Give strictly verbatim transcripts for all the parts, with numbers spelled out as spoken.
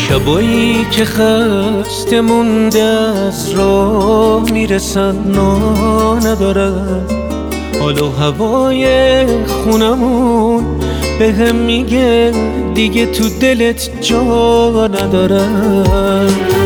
شبایی که خسته مونده از راه میرسن نا ندارن، حال و هوای خونمون به هم میگه دیگه تو دلت جا ندارن.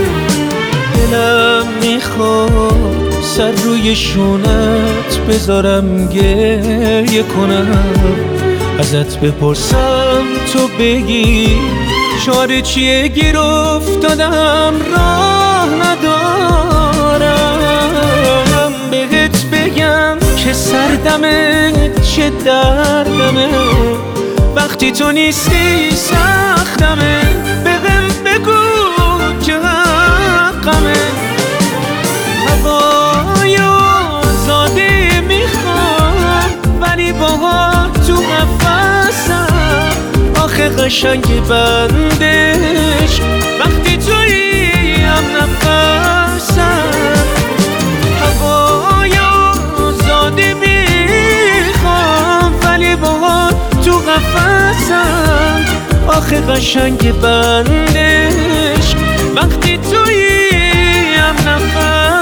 دلم میخواد سر روی شونت بذارم گریه کنم، ازت بپرسم تو بگی چاره چیه، گیر افتادم راه ندارم. بهت بگم که سردمه چه دردمه، وقتی تو نیستی سختمه. بهم بگو که حقمه، هوای آزاده میخوام ولی باهات تو قفسم. آخه قشنگ بندش وقتی تویی هم نفسم. هوای آزاده میخوام ولی باهات تو قفسم. آخه قشنگ بندش وقتی تویی هم نفسم.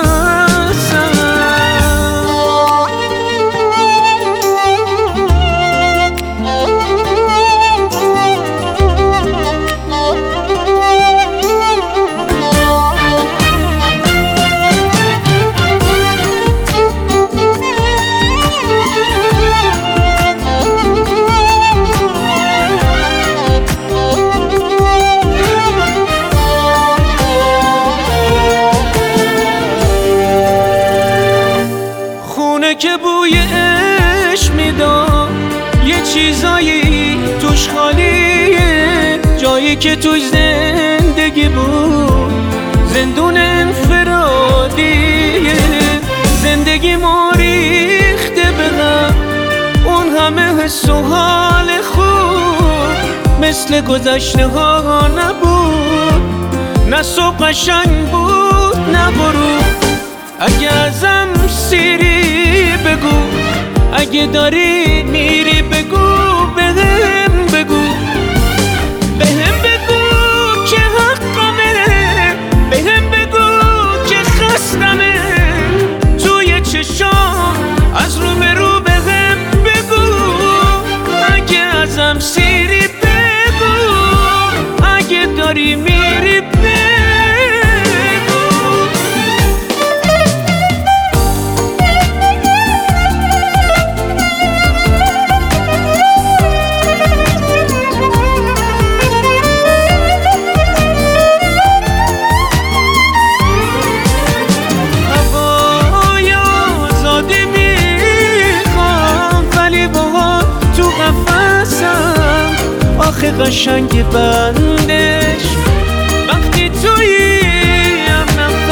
که بوی عشق میداد یه چیزایی توش خالیه، جایی که توش زندگی بود زندون انفرادیه. زندگی ما ریخته به غم، اون همه حس و حال خوب مثل گذشته ها نبود. نه صبح قشنگ بود نه غروب. اگه ازم سیری بگو، اگه داری میری بگو، بهم بگو بهم بگو که حقمه، بهم بگو که خستمه. توی چشام از رو به رو بهم بگو، اگه ازم سیری بگو، اگه داری میری بگو. آخه قشنگ بندش وقتی تویی هم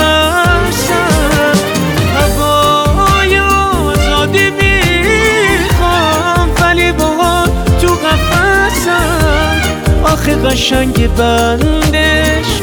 نفسم. هوای آزادی میخوام ولی باهات تو قفسم. آخه قشنگ بندش